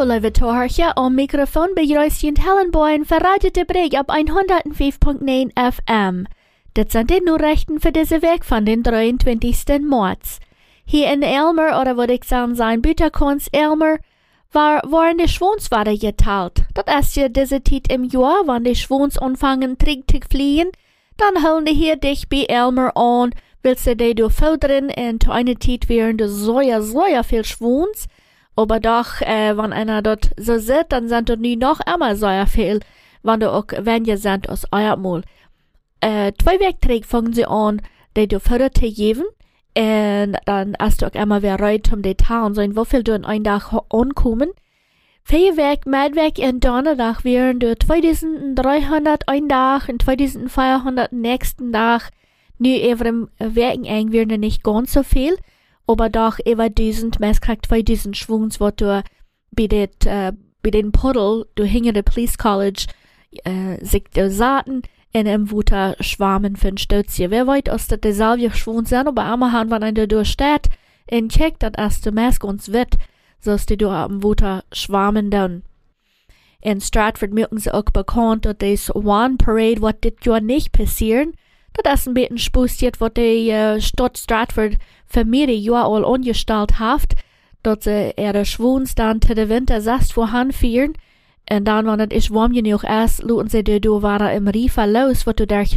Hallo lieve toehoortje, om microfoon bij Joyce Hellenboyen voor Radio de Breg op 105.9 FM. Dit zijn de Nachrichten voor deze week van den 23. März. Hier in Elmer, oder würde ich sagen, Büterkunst Elmer, waren die Schwonswasser geteilt. Das ist ja diese Zeit im Jahr, wenn die Schwons anfangen Krieg zu fliehen, dann holen die hier dich bei Elmer an, willst du die durchfüttern und zu einer Zeit wären die so viel Schwons. Aber doch, wenn einer dort so sitzt, dann sind dort nie noch immer so viel, wenn ihr sind aus Eiermol. 2 Wegträge fangen sie an, die du Futter zu geben, und dann hast du auch immer wieder Reit um die Town, so in wieviel du in einen Tag ankommen. 4 Weg, Mittwoch und Donnerstag wären du 2300 einen Tag und 2400 nächsten Tag. Nu even werken eng wären nicht ganz so viel, aber doch über 1000, meist kriegt 2000 Schwungs, wo du bei den Puddel, du hinge der Police College, sich du Saaten in einem Wuter schwarmen für ein Stötzchen. Wer weiß, dass das dieselbe Schwungs sind, aber einmal haben, wenn einer durchsteht, und checkt, dass erst der meist ganz wird, so dass die du am Wuter schwarmen dann. In Stratford merken sie auch bekannt, dass das One Parade, was dit Jahr nicht passieren, das ist ein bisschen spustiert, was die Stadt Stratford für mehrere Jahre all angestellt hat, dass sie ihre Schwuns dann zu der Winter 6 vorhanden führen, und dann, wenn es warm genug ist, lassen sie die Ware im Riefer los, was du durch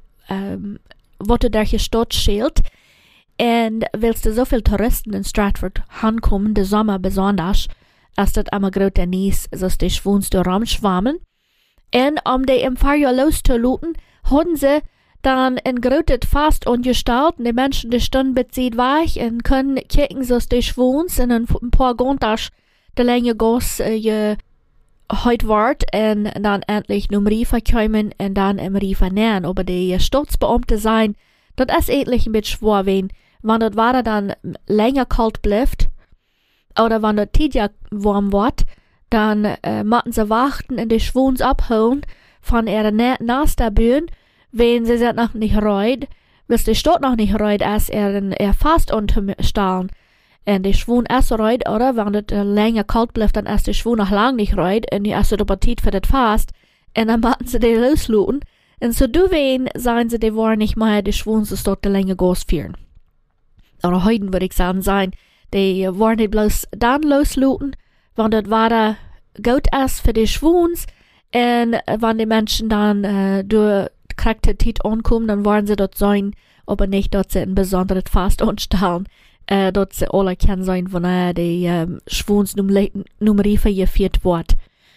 die Stadt schält. Und willst du so viele Touristen in Stratford ankommen, den Sommer besonders, ist das immer große Nies, dass die Schwuns da rumschwammen. Und die im Fahrjahr loszulassen, haben sie dann ein großes Fast angestellt, die Menschen, die Stunden bezieht weich und können kicken, dass die Schwuns in ein paar Gontasch der Länge Goss heute wart und dann endlich zum Riefer kommen und dann im Riefer nähen. Aber die Staatsbeamte sein, das ist endlich ein bisschen schwer, wenn das Wasser dann länger kalt bleibt oder wenn das Tidia warm wird, dann müssen sie warten und die Schwuns abholen von ihrer Nasterbühnen, wenn sie sind noch nicht reut, bis die Stadt noch nicht reut ist, fast unterstellen. Und die Schwun ist reut, oder? Wenn das länger kalt bleibt, dann ist die Schwun noch lang nicht reut, und die ist der Appetit für das Fast, und dann machen sie die losluten. Und so du wen, sagen sie, die waren nicht mehr, die Schwun so dort die länger Gas führen. Oder heute würde ich sagen, die waren nicht bloß dann losluten, wenn das Wasser gut ist für die Schwuns, und wenn die Menschen dann durch die Zeit ankommen, dann wollen sie dort sein, aber nicht, dass sie ein besonderes Fast anstellen. Dass sie alle kennen sein, wenn die Schwuns Nummer geführt wird.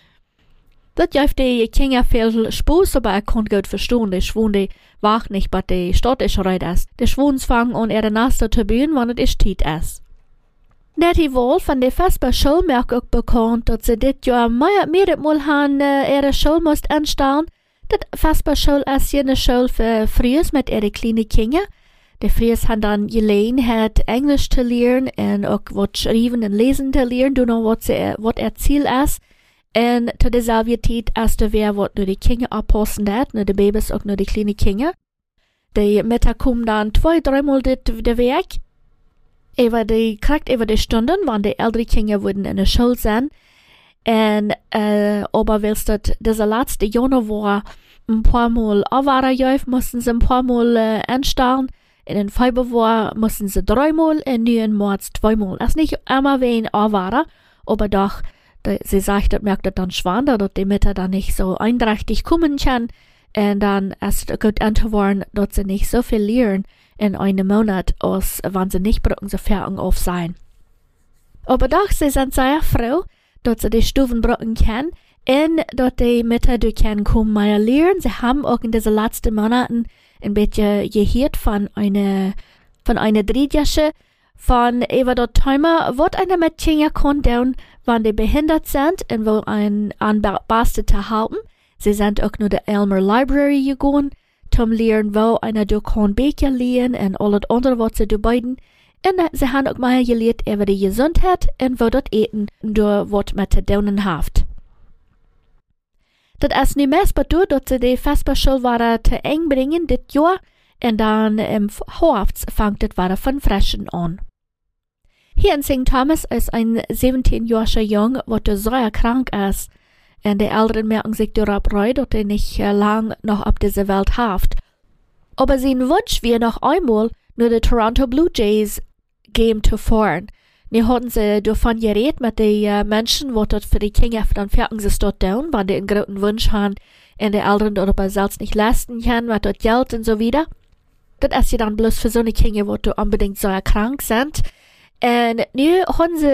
Das gibt die Kinder viel Spaß, aber kann gut verstehen, die Schwun, die wacht nicht, bis die Stadt ist reut ist. Die Schwuns fangen an ihre Nester zu bühen, wenn es Zeit ist. Nettie Wolf von der Vesperschule merkt auch bekannt, dass sie dit Jahr mehrere Mal haben ihre Schule muss anstellen. Die Vesperschule ist eine Schule für Fries mit ihren kleinen Kindern. Die Fries haben dann Gelegenheit, Englisch zu lernen und auch was schreiben und lesen zu lernen, du noch was ihr Ziel ist. Und zu derselben Zeit ist der wer, was nur die Kinder abpassen hat, nur die Babys auch nur die kleinen Kinder. Die Mittag kommen dann 2-3 Mal der Weg. Kriegt über die Stunden, wenn die älteren Kinder würden in der Schule sind. Und, aber willst du diese letzte Januar ein paar Mal aufwärmen, mussten sie ein paar Mal anstellen. In den Februar mussten sie 3 Mal, und nu in März 2 Mal. Das ist nicht immer wen aufwärmen, aber doch, sie sagt, das merkt das dann schwan, dass die Mütter dann nicht so einträchtig kommen kann. Und dann ist es gut anzuwaren, dass sie nicht so viel lernen in einem Monat, als wenn sie nicht brauchen, so fertig auf sein. Aber doch, sie sind sehr froh, dass sie die Stufen brauchen können und dass die Mütter durch können kommen mehr lernen. Sie haben auch in diesen letzten Monaten ein bisschen gehört von einer Drittjährige, von über das Thema, was eine mit Kindern kann tun, wenn die behindert sind und wo ein Beste zu halten. Sie sind auch nur der Elmer Library gegangen, zum Lernen, wo einer durch kann Bücher lernen und alles andere, was sie beiden. Und sie haben auch mal gelernt über die Gesundheit und wo das Eten durch was mit zu tun hat. Das ist nicht mehr bedacht, dass sie die Vesperschule zu eng bringen, dit Jahr, und dann im Herbst fängt das wieder von Frischen an. Hier in St. Thomas ist ein 17-jähriger Junge, der sehr krank ist. Und die Eltern merken sich darauf reut, dass er nicht lang noch auf dieser Welt haft. Aber sein Wunsch wäre noch einmal nur die Toronto Blue Jays Game zu fahren. Nu hadden ze davon geredet mit den Menschen, die dort für die Kinder dann fertig sie dort tun, weil die einen großen Wunsch haben und die Eltern dort aber selbst nicht leisten können, mit dort Geld und so wieder. Das ist ja dann bloß für so eine Kinder, die unbedingt so krank sind. Und nu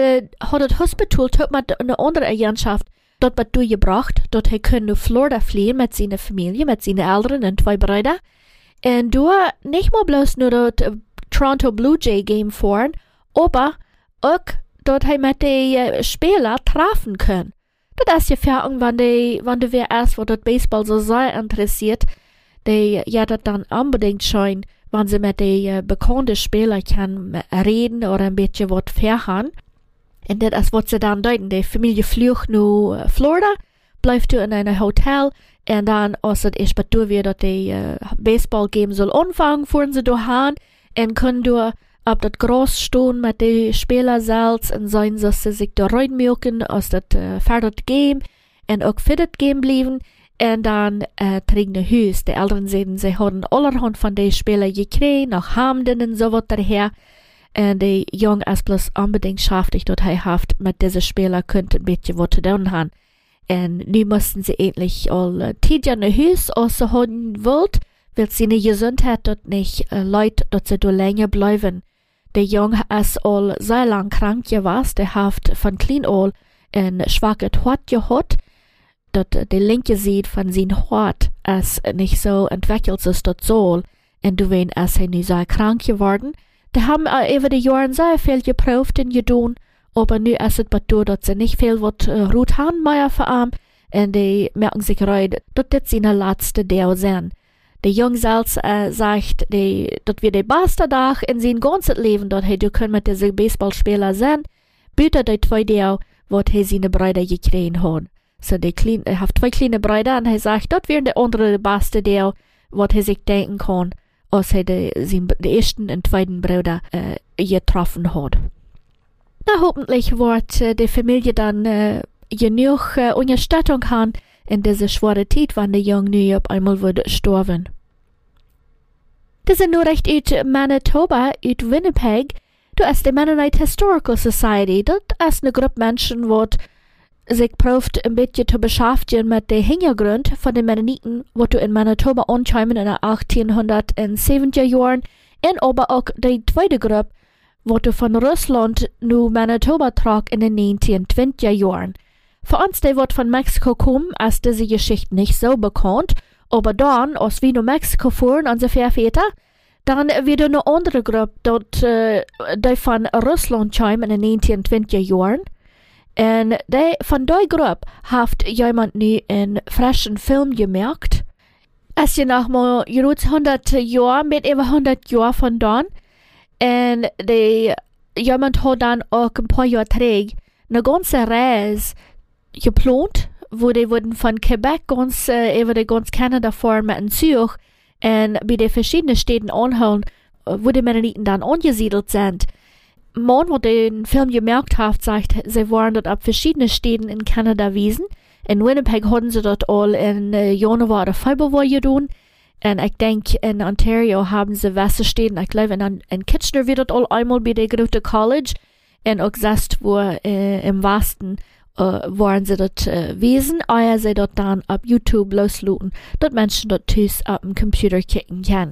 hat das Hospital mit einer anderen Agenschaft dort was durchgebracht, dort können nach Florida fliehen mit seiner Familie, mit seinen Eltern und 2 Brüder. Und du nicht mal bloß nur das Toronto Blue Jay Game fahren, aber auch dort mit den Spieler treffen können. Das ist ja fertig, wenn du wer erst, wo dort Baseball so sehr interessiert, die ja das dann unbedingt scheint, wenn sie mit den bekannten Spielern kann reden oder ein bisschen was verhauen. Und das ist, was sie dann deuten. Die Familie fliegt nach Florida, bleibt du in einem Hotel, und dann, als es ist, dass die Baseball-Game soll anfangen, fahren sie dahin und können du auf das Gras stehen mit den Spielern selbst und sein, dass sie sich da reinmücken, aus das fertig Game und auch für das Game bleiben. Und dann trinken die Hüs. Die Eltern sehen, sie haben allerhand von den Spielern gekriegt, nach Hamden und so was daher. Und die Jungen ist bloß unbedingt schaftig, dass er haft mit diesen Spielern könnte ein bisschen was zu tun haben. Und nu mussten sie endlich all Tiger in Hüs ausholen wollt, weil sie eine Gesundheit dort nicht leid, dass sie da länger bleiben. Der Junge ist all sehr lang krank gewesen, der haft von klein all ein schwaches Hort gehabt, dass die linke Seite von seinem Hort ist nicht so entwickelt, als das soll. Und du weißt, ist er nu sehr krank geworden. Die haben über die Jahre sehr viel geprüft und getan, aber nu ist es so, dass sie nicht viel Ruth haben mehr für ihn, und die merken sich reut, dass das seine letzte Deo sind. Der Junge selbst sagt, dass wir der beste Tag in sein ganzes Leben, dass du können mit diesen Baseballspieler sein, bitte die 2 Deo, was seine Brüder gekriegt hat. So, er hat 2 kleine Brüder, und er sagt, das wäre der andere beste Deo, was sich denken kann, als den ersten und zweiten Bruder getroffen hat. Na, hoffentlich wird die Familie dann genug Unterstützung haben in dieser schweren Zeit, wenn der Junge nu auf einmal wird sterben. Das ist nur recht aus Manitoba, aus Winnipeg. Das ist die Mennonite Historical Society. Das ist eine Gruppe Menschen, die sich prüft, ein bisschen zu beschäftigen mit dem Hintergrund von den Mennoniten, die in Manitoba ankamen in den 1870er Jahren, und aber auch die zweite Gruppe, die von Russland nach Manitoba trug in den 1920er Jahren. Für uns, die von Mexiko kommen, ist diese Geschichte nicht so bekannt, aber dann, als wir nach Mexiko fuhren, ungefähr später, dann wieder eine andere Gruppe, die von Russland kam in den 1920er Jahren. Und von der Gruppe hat jemand nu einen frischen Film gemerkt. Es ist ja noch mal 100 Jahre, mit über 100 Jahren von dann. Und jemand hat dann auch ein paar Jahre zurück eine ganze Reise geplant, wo die wurden von Quebec ganz, über die ganz Kanada fahren mit einem Zug und bei den verschiedenen Städten anholen, wo die Mennoniten dann angesiedelt sind. Man, wo den Film gemerkt hat, sagt, sie waren dort ab verschiedenen Städten in Kanada wiesen. In Winnipeg hatten sie dort all in Januar oder Februar getan. Und ich denke, in Ontario haben sie Wasserstädten, ich glaube, in Kitchener wird dort all einmal bei der großen College. Und auch sonst, wo im Westen waren sie dort wiesen, oder sie dort dann auf YouTube losluten, dort Menschen dort tüß auf dem Computer kicken können.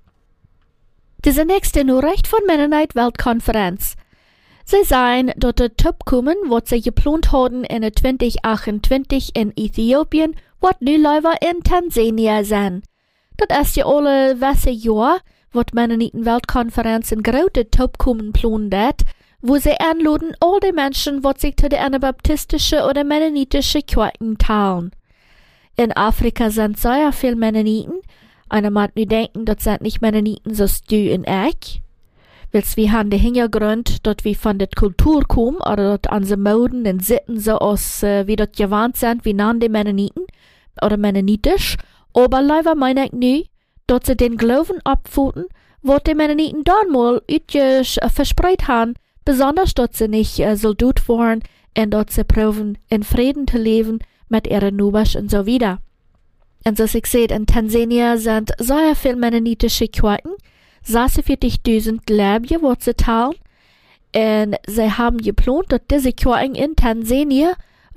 Diese nächste Nachricht von Mennonite Weltkonferenz. Sie sagen, dass die Top kommen, was sie geplant haben in 2028 in Äthiopien, was nu leider in Tansania sind. Das ist ja alle wesse Jahr, was Mennoniten Weltkonferenz in große Top kommen planen, wo sie anladen all die Menschen, was sich zu der anabaptistischen oder mennonitische Kirchen teilen. In Afrika sind sehr viele Mennoniten. Einer mag nu denken, das sind nicht Mennoniten, so du und ich. Weil wir haben den Hintergrund, dass wir von der Kultur kommen, oder dass unsere Moden und Sitten so aus, wie das gewandt sind, wie nahen die Mennoniten, oder mennonitisch. Aber leider meine ich nu, dass sie den Glauben abfuhren, was die Mennoniten dann mal verspreit haben, besonders dort sie nicht Soldat waren und dort sie proben, in Frieden zu leben mit ihren Nubas und so wieder. Und so ich sehe, in Tansania sind sehr viele mennonitische Kirchen, 46.000 Gläubige, wo sie teilen. Und sie haben geplant, dass diese Kirchen in Tansania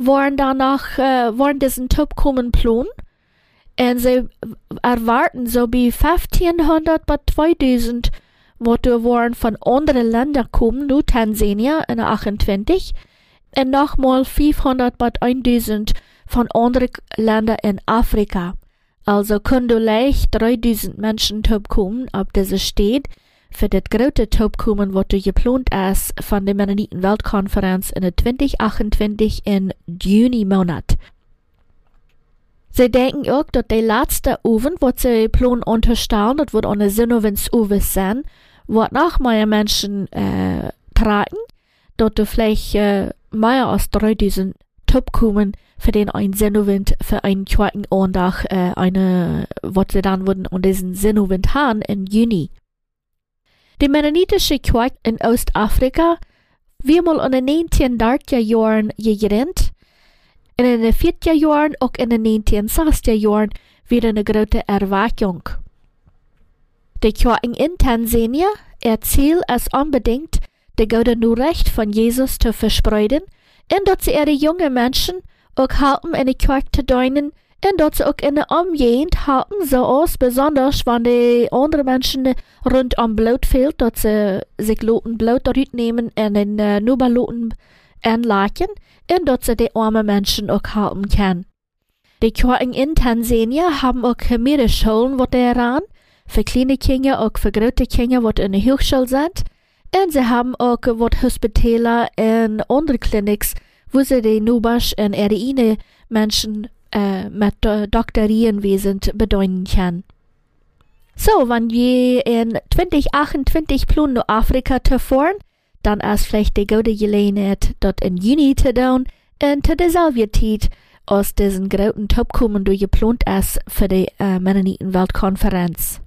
waren diesen Top kommen planen. Und sie erwarten so wie 1500 bis 2000, wo waren von anderen Ländern kommen, nur Tansania in 28. Und nochmal 500 bis 1000 von anderen Ländern in Afrika. Also können leicht 3000 Menschen top kommen, auf diese steht, für das große top kommen, was geplant ist von der Mennoniten-Weltkonferenz in 2028 in Juni-Monat. Sie denken auch, dass der letzte Oven, was sie planen unterstellen, das wird eine Sinnovens-Oven sein, wird noch mehr Menschen tragen, dass vielleicht mehr als 3000 top kommen, für den ein Sinnowind für einen zweiten Andach, was sie dann würden an diesen Sinnowind haben im Juni. Die mennonitische Kirche in Ostafrika, wir mal in den 1930er Jahren gegründet, in den 40er Jahren und in den 1960er Jahren wieder eine große Erweckung. Die Kirchen in Tansania erzählen es unbedingt, die gute Nachricht von Jesus zu verspreiten, und dass sie ihre jungen Menschen auch helfen, in die Kirche zu dienen, und dass sie auch in der Umgegend helfen, so aus, besonders wenn die anderen Menschen rund am Blut fehlt, dass sie sich loten Blut nehmen und in Nuberloten anlachen, und dass sie die armen Menschen auch helfen können. Die Kirchen in Tansania haben auch mehrere Schulen, die daran, für kleine Kinder, auch für große Kinder, die in der Hochschule sind, und sie haben auch Hospitäler und andere Kliniks, wo sie die Nubas und ihre Menschen mit Doktorienwesen bedeuten können. So, wenn wir in 2028 planen, nach Afrika zu fahren, dann ist vielleicht die gute Gelegenheit, dort in Juni zu tun und zu derselben Zeit aus diesen großen Topkommen geplant ist für die Mennoniten-Weltkonferenz.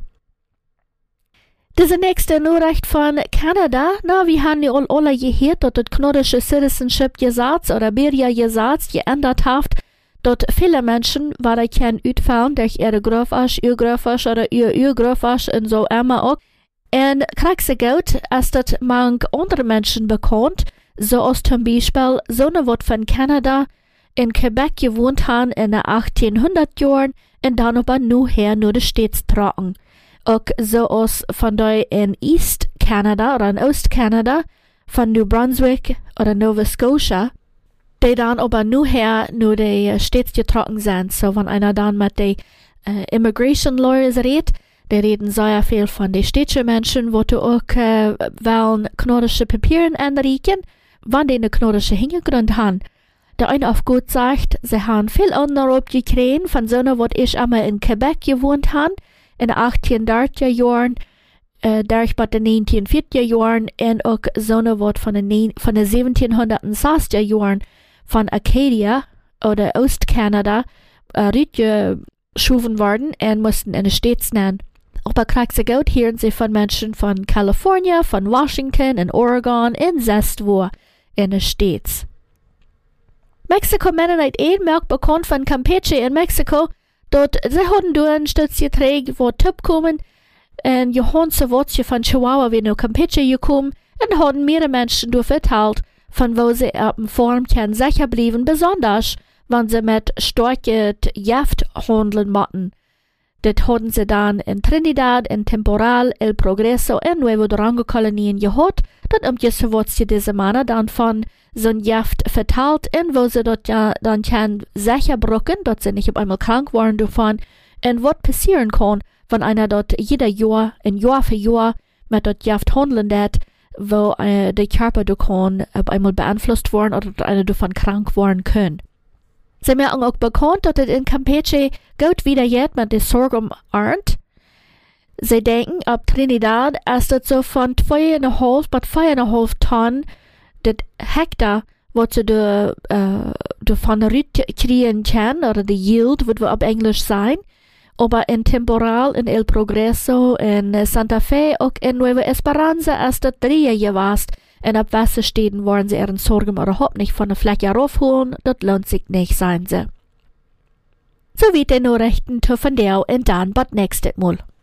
Diese nächste Nachricht von Kanada, wir haben ja alle gehört, dass das kanadische Citizenship Gesetz oder Bürgergesetz geändert hat, dass viele Menschen, die können ausfallen durch ihre Großvater, Urgroßvater oder Urgroßvater und so immer auch. Und Kriegsgeld ist das manch andere Menschen bekannt, so als zum Beispiel so eine, die von Kanada in Quebec gewohnt haben in den 1800 Jahren und dann aber nur die States tragen. Auch so als von der in East Canada oder in Ost Canada, von New Brunswick oder Nova Scotia, die dann aber nur die States getragen sind. So, wenn einer dann mit den Immigration Lawyers redet, die reden sehr viel von den städtischen Menschen, die auch wollen kanadische Papiere anreichen, wenn die eine kanadische Hintergrund haben. Der eine auf gut sagt, sie haben viel andere gekriegt von so einer, was ich einmal in Quebec gewohnt habe, in den 1830er Jahren, durch bei den 1940er Jahren und auch so eine, was von den 1760er Jahren von Acadia oder Ostkanada geschoben worden und mussten in den States nennen. Aber Kriegsgeld hören sie von Menschen von Kalifornien, von Washington und Oregon und sonst wo in den States. Mexiko Mennonite Edenmerk bekannt von Campeche in Mexiko, dort sie haben ein Stütz geträgt, wo Typ kommen, und Johanse Wotje von Chihuahua wie nach Campeche gekommen, und haben mehrere Menschen verteilt, von wo sie auf dem Farm können sicher bleiben, besonders, wenn sie mit starkem Gift handeln mussten. Das haben sie dann in Trinidad, in Temporal, El Progreso und Nuevo Durango Kolonien gehabt, dort Johanse Wotje diese Männer dann von so ein Gift verteilt, und wo sie dort ja dann können sicher brücken, dass sie nicht auf einmal krank waren davon, und was passieren kann, wenn einer dort jeder Jahr für Jahr mit dort Gift handeln wird, wo der Körper davon auf einmal beeinflusst worden oder einer davon krank worden können. Sie merken auch bekannt, dass es in Campeche gut wieder jetzt mit der Sorghum erntet. Sie denken, ab Trinidad ist es so von 2,5 bis 4,5 Tonnen das Hektar, was sie davon kriegen können, oder die Yield, wird auf Englisch sein. Aber in Temporal, in El Progreso, in Santa Fe und in Nueva Esperanza ist das 3 gewesen, Und ab Wasserstädten wollen sie ihren Sorgen überhaupt nicht von der Fläche raufholen, das lohnt sich nicht, sagen sie. So wie die Nachrichten von dir und dann bis nächstes Mal.